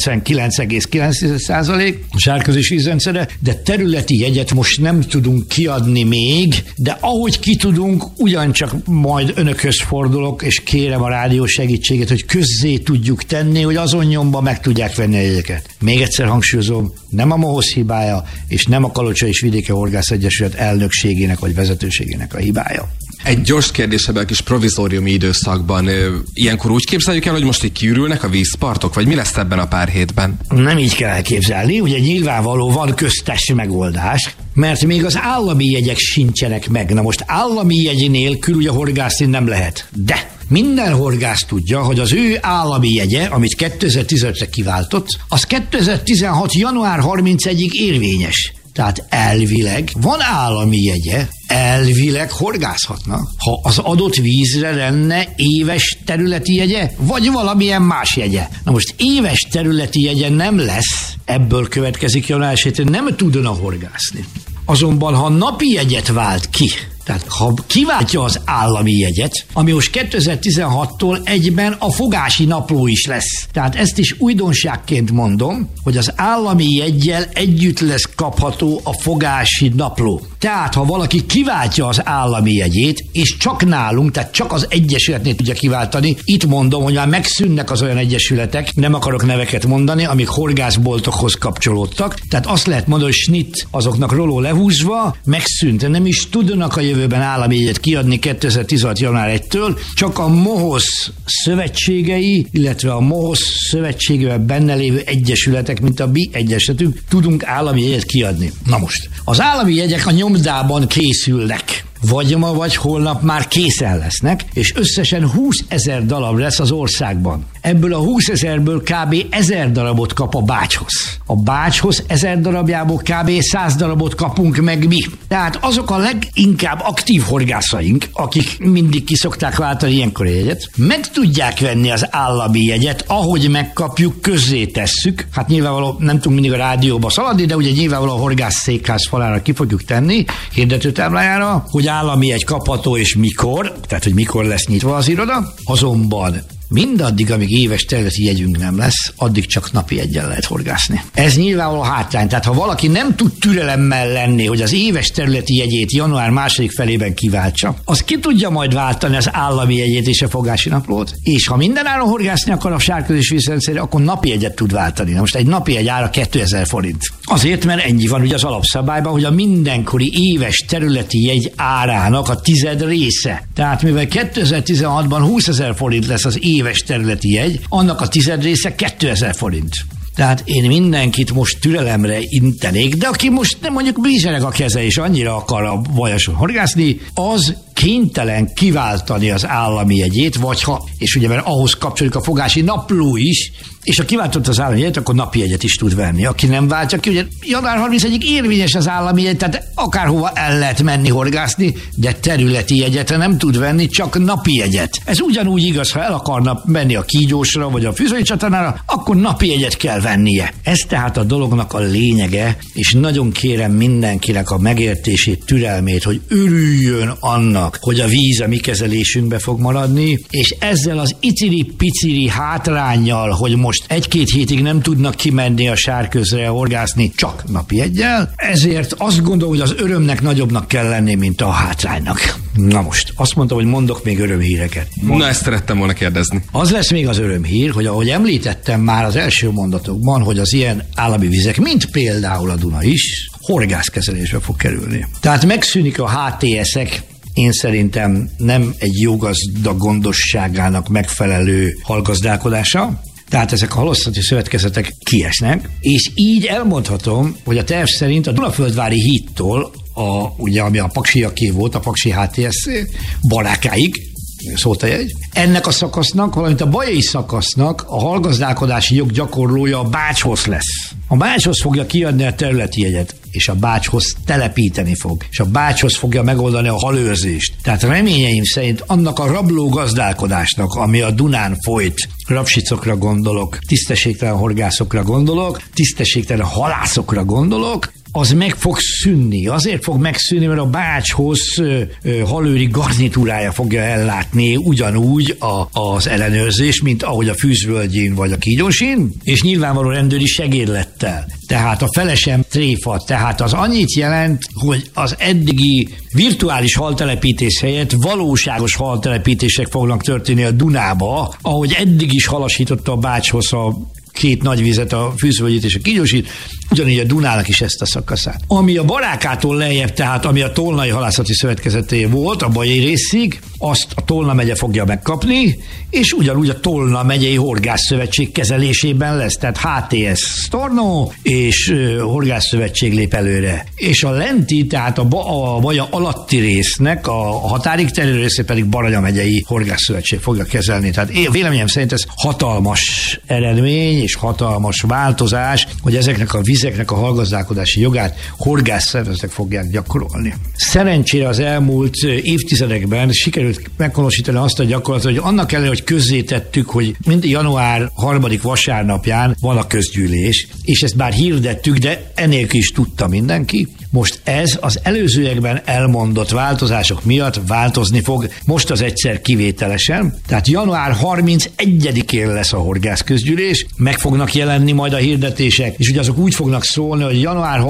S8: 99,9% a sárközés vízrendszere, de területi jegyet most nem tudunk kiadni még, de ahogy ki tudunk, ugyancsak majd önökhöz fordulok, és kérem a rádió segítségét, hogy közzé tudjuk tenni, hogy azon nyomban meg tudják venni a jegyeket. Még egyszer hangsúlyozom, nem a MOHOZ hibája, és nem a Kalocsai és Vidéki Horgász Egyesület elnökségének vagy vezetőségének a hibája.
S11: Egy gyors kérdés ebben a kis provizóriumi időszakban. Ilyenkor úgy képzeljük el, hogy most így kiürülnek a vízpartok, vagy mi lesz ebben a pár hétben?
S8: Nem így kell elképzelni, ugye nyilvánvaló van köztes megoldás, mert még az állami jegyek sincsenek meg. Na most állami jegy nélkül ugye horgászni nem lehet. De minden horgász tudja, hogy az ő állami jegye, amit 2015-re kiváltott, az 2016. január 31-ig érvényes. Tehát elvileg van állami jegye, elvileg horgászhatna, ha az adott vízre lenne éves területi jegye, vagy valamilyen más jegye. Na most éves területi jegye nem lesz, ebből következik január 1-től nem tudna horgászni. Azonban, ha napi jegyet vált ki, tehát ha kiváltja az állami jegyet, ami most 2016-tól egyben a fogási napló is lesz. Tehát ezt is újdonságként mondom, hogy az állami jeggyel együtt lesz kapható a fogási napló. Tehát ha valaki kiváltja az állami jegyét, és csak nálunk, tehát csak az egyesületnél tudja kiváltani, itt mondom, hogy már megszűnnek az olyan egyesületek, nem akarok neveket mondani, amik horgászboltokhoz kapcsolódtak. Tehát azt lehet mondani, hogy snit azoknak roló lehúzva, megszűnt, nem is tudnak a jövőben állami jegyet kiadni 2016. január 1-től, csak a MOHOSZ szövetségei, illetve a MOHOSZ szövetségében benne lévő egyesületek, mint a mi egyesületünk, tudunk állami jegyet kiadni. Na most, az állami jegyek a nyomdában készülnek. Vagy ma, vagy holnap már készen lesznek, és összesen 20 000 darab lesz az országban. Ebből a 20 000-ből kb. 1000 darabot kap a Bácshoz. A Bácshoz 1000 darabjából kb. 100 darabot kapunk meg mi. Tehát azok a leginkább aktív horgászaink, akik mindig ki szokták váltani ilyenkor jegyet, meg tudják venni az állami jegyet, ahogy megkapjuk, közzé tesszük. Hát nyilvánvalóan nem tudunk mindig a rádióba szaladni, de ugye nyilvánvalóan a horgászszékház falára ki fogjuk tenni, hirdetőtáblájára, hogy állami jegy kapható és mikor, tehát hogy mikor lesz nyitva az iroda, azonban mindaddig, amíg éves területi jegyünk nem lesz, addig csak napi jeggyel lehet horgászni. Ez nyilvánvaló hátrány, tehát ha valaki nem tud türelemmel lenni, hogy az éves területi jegyét január 2. felében kiváltsa, az ki tudja majd váltani az állami jegyét és a fogási naplót, és ha mindenáron horgászni akar a sárközés vízrendszerre, akkor napi jegyet tud váltani. Na most egy napi jegy ára 2000 forint. Azért, mert ennyi van ugye az alapszabályban, hogy a mindenkori éves területi jegy árának a 10 része. Tehát mivel 2016-ban 20 000 forint lesz az éves területi jegy, annak a 10 része 2000 forint. Tehát én mindenkit most türelemre intenék, de aki most nem mondjuk bízsereg a keze és annyira akar a vajason horgászni, az kénytelen kiváltani az állami jegyét, vagy ha, és ugye mert ahhoz kapcsoljuk a fogási napló is, és ha kiváltott az állami jegyet, akkor napi jegyet is tud venni. Aki nem váltja ki, ugye január 31-ig érvényes az állami jegy, tehát akárhova el lehet menni horgászni, de területi jegyet nem tud venni, csak napi jegyet. Ez ugyanúgy igaz, ha el akarna menni a kígyósra, vagy a fűzői csatornára, akkor napi jegyet kell vennie. Ez tehát a dolognak a lényege, és nagyon kérem mindenkinek a megértését, türelmét, hogy örüljön annak, hogy a víz a mi kezelésünkbe fog maradni, és ezzel az iciri-piciri hátránnyal, hogy most 1-2 hétig nem tudnak kimenni a sárközre horgászni csak napi jeggyel, ezért azt gondolom, hogy az örömnek nagyobbnak kell lenni, mint a hátránynak. Na most, azt mondtam, hogy mondok még örömhíreket.
S11: Na, ezt szerettem volna kérdezni.
S8: Az lesz még az örömhír, hogy ahogy említettem már az első mondatokban, hogy az ilyen állami vizek, mint például a Duna is, horgászkezelésbe fog kerülni. Tehát megszűnik a HTS-ek, én szerintem nem egy jó gazda gondosságának megfelelő halgazdálkodása, tehát ezek a halászati szövetkezetek kiesnek, és így elmondhatom, hogy a terv szerint a Dunaföldvári hídtól, ugye ami a Paksiaké volt, a Paksi HTS Barákáig, szólt a jegy. Ennek a szakasznak, valamint a bajai szakasznak a hallgazdálkodási jog gyakorlója a Bácshoz lesz. A Bácshoz fogja kiadni a területi jegyet, és a Bácshoz telepíteni fog, és a Bácshoz fogja megoldani a halőrzést. Tehát reményeim szerint annak a rabló gazdálkodásnak, ami a Dunán folyt, rapsicokra gondolok, tisztességtelen horgászokra gondolok, tisztességtelen halászokra gondolok, az meg fog szűnni. Azért fog megszűnni, mert a Bácshoz halőri garnitúrája fogja ellátni ugyanúgy az ellenőrzés, mint ahogy a Fűzvölgyén vagy a Kígyósin, és nyilvánvaló rendőri segédlettel. Tehát a felesem tréfa, tehát az annyit jelent, hogy az eddigi virtuális haltelepítés helyett valóságos haltelepítések fognak történni a Dunába, ahogy eddig is halasította a Bácshoz a két nagy vizet, a Fűszövölgyit és a Kígyósit, ugyanígy a Dunának is ezt a szakaszát. Ami a Barákától lejjebb, tehát ami a Tolnai Halászati Szövetkezeté volt, a Bajai részig, azt a Tolna megye fogja megkapni, és ugyanúgy a Tolna megyei Horgászszövetség kezelésében lesz, tehát HTS Stornó és Horgászszövetség lép előre. És a lenti, tehát a Baja alatti résznek, a határig terjedő részét pedig Baranya megyei Horgászszövetség fogja kezelni. Tehát én véleményem szerint ez hatalmas eredmény és hatalmas változás, hogy ezeknek a vizeknek a hallgazdálkodási jogát horgászszervezetek fogják gyakorolni. Szerencsére az elmúlt évtizedekben sikerült meghonosítani azt a gyakorlatot, hogy annak ellenére, hogy közzétettük, hogy mind január 3. vasárnapján van a közgyűlés, és ezt bár hirdettük, de enélkül is tudta mindenki. Most ez az előzőekben elmondott változások miatt változni fog, most az egyszer kivételesen. Tehát január 31-én lesz a horgászközgyűlés, meg fognak jelenni majd a hirdetések, és ugye azok úgy fognak szólni, hogy január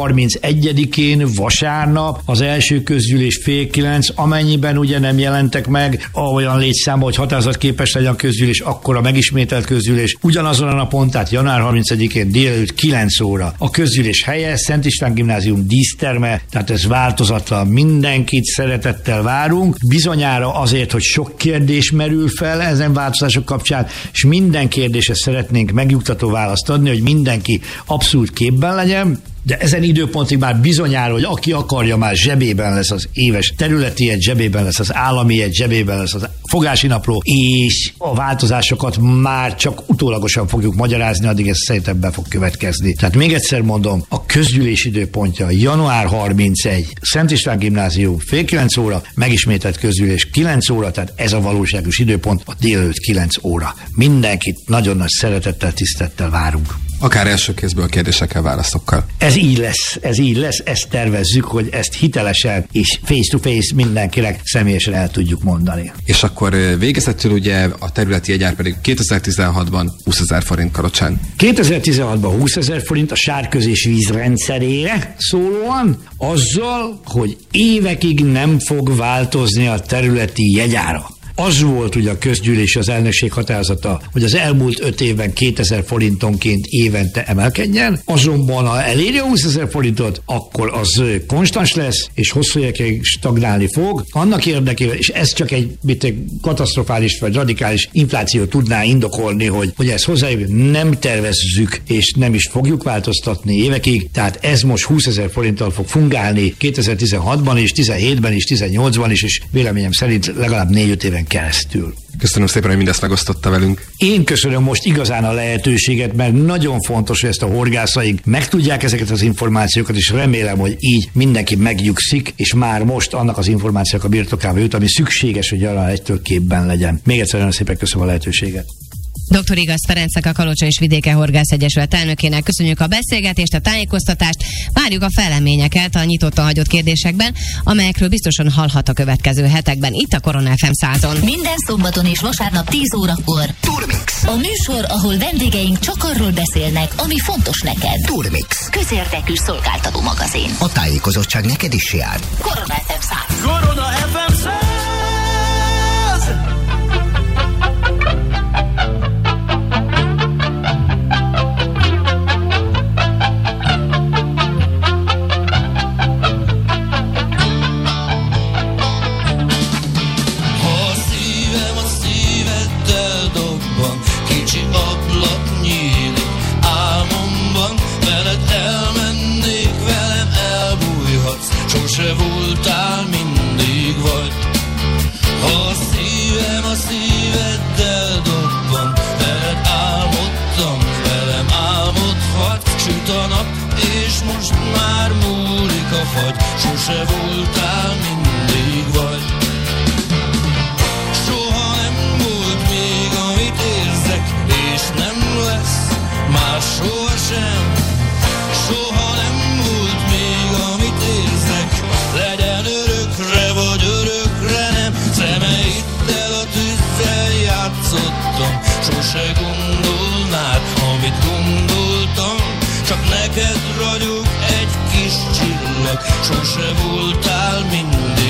S8: 31-én vasárnap az első közgyűlés 8:30, amennyiben ugye nem jelentek meg olyan létszámba, hogy határozatképes legyen a közgyűlés, akkor a megismételt közgyűlés ugyanazon a napon, tehát január 31-én délelőtt 9 óra. A közgyűlés helye Szent István Gimnázium díszterme, tehát ez változatlan, mindenkit szeretettel várunk, bizonyára azért, hogy sok kérdés merül fel ezen változások kapcsán, és minden kérdésre szeretnénk megnyugtató választ adni, hogy mindenki abszolút képben legyen, de ezen időpontig már bizonyára, hogy aki akarja, már zsebében lesz az éves területi jegy, zsebében lesz az állami jegy, zsebében lesz az fogási napló, és a változásokat már csak utólagosan fogjuk magyarázni, addig ez szerintem be fog következni. Tehát még egyszer mondom, a közgyűlés időpontja január 31, Szent István Gimnázium 8:30 óra, megismételt közgyűlés 9 óra, tehát ez a valóságos időpont, a délelőtt 9 óra. Mindenkit nagyon nagy szeretettel, tisztelettel várunk.
S11: Akár első kézből kérdésekkel, válaszokkal.
S8: Ez így lesz, ezt tervezzük, hogy ezt hitelesen és face-to-face mindenkinek személyesen el tudjuk mondani.
S11: És akkor végezetül ugye a területi jegyár pedig 2016-ban 20 000 forint Kalocsán. 2016-ban 20 000 forint a sárközés vízrendszerére szólóan, azzal, hogy évekig nem fog változni a területi jegyára. Az volt ugye a közgyűlés, az elnökség határozata, hogy az elmúlt 5 évben 2000 forintonként évente emelkedjen, azonban ha eléri a 20 000 forintot, akkor az konstans lesz, és hosszú évekig stagnálni fog. Annak érdekében, és ez csak egy katasztrofális vagy radikális infláció tudná indokolni, hogy ez hozzájövő, nem tervezzük, és nem is fogjuk változtatni évekig, tehát ez most 20 000 forinttal fog fungálni 2016-ban is, 17-ben is, 18-ban is, és véleményem szerint legalább 4-5 éven keresztül. Köszönöm szépen, hogy mindezt megosztotta velünk.
S8: Én köszönöm most igazán a lehetőséget, mert nagyon fontos, hogy ezt a horgászaink megtudják ezeket az információkat, és remélem, hogy így mindenki megnyugszik, és már most annak az információk a birtokába jut, ami szükséges, hogy január 1-től képben legyen. Még egyszer nagyon szépen köszönöm a lehetőséget.
S4: Dr. Igaz Ferencnek, a Kalocsa és Vidéke Horgász Egyesület elnökének köszönjük a beszélgetést, a tájékoztatást, várjuk a feleményeket a nyitottan hagyott kérdésekben, amelyekről biztosan hallhat a következő hetekben itt a Korona FM 100-on.
S1: Minden szombaton és vasárnap 10 órakor
S2: Turmix.
S1: a műsor, ahol vendégeink csak arról beszélnek, ami fontos neked.
S2: Turmix.
S1: Közérdekű szolgáltató magazin.
S2: A tájékozottság neked is jár.
S1: Korona FM 100.
S3: Korona FM 100.
S12: Sose voltál, mindig vagy. Ha a szívem a szíveddel dobban, veled álmodtam, velem álmodhat. Süt a nap, és most már múlik a fagy. Sose voltál, mindig vagy. Soha nem volt még, amit érzek, és nem lesz már sohasem. Soha nem volt még, amit érzek, legyen örökre vagy örökre nem. Szemeiddel a tűzzel játszottam, sose gondolnád, amit gondoltam. Csak neked ragyog egy kis csillag, sose voltál mindig.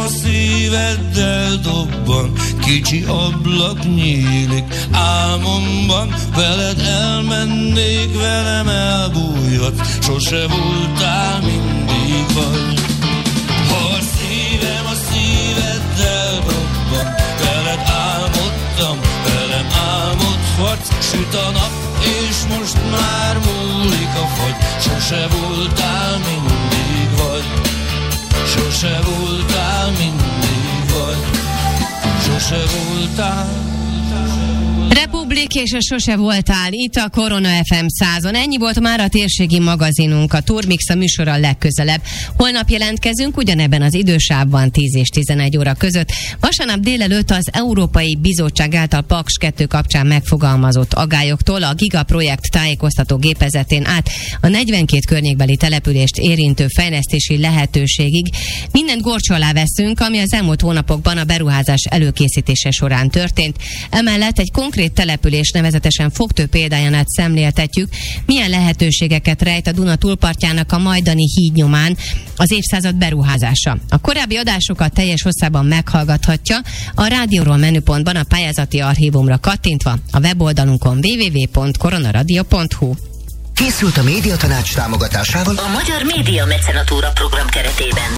S12: a szíveddel dobban, kicsi ablak nyílik álmomban, veled elmennék, velem elbújhatsz, sose voltál, mindig vagy. Ha a szívem a szíveddel dobban, veled álmodtam, velem álmodhatsz, süt a nap, és most már múlik a fagy, sose voltál, mindig vagy. Sose voltál, mindig vagy. Sose voltál.
S4: Republik és a Sose voltál itt a Korona FM 100-on. Ennyi volt már a térségi magazinunk, a Turmix a műsorral legközelebb. Holnap jelentkezünk ugyanebben az idősávban 10 és 11 óra között. Vasárnap délelőtt az Európai Bizottság által Paks 2 kapcsán megfogalmazott agályoktól a Giga projekt tájékoztató gépezetén át a 42 környékbeli települést érintő fejlesztési lehetőségig mindent górcső alá veszünk, ami az elmúlt hónapokban a beruházás előkészítése során történt. Emellett egy konkrét település, nevezetesen Fogtő példáján át szemléltetjük, milyen lehetőségeket rejt a Duna túlpartjának a majdani híd nyomán az évszázad beruházása. A korábbi adásokat teljes hosszában meghallgathatja a Rádióról menüpontban a pályázati archívumra kattintva a weboldalunkon www.koronaradio.hu.
S2: Készült a Médiatanács támogatásával
S1: A Magyar Média Mecenatúra program keretében.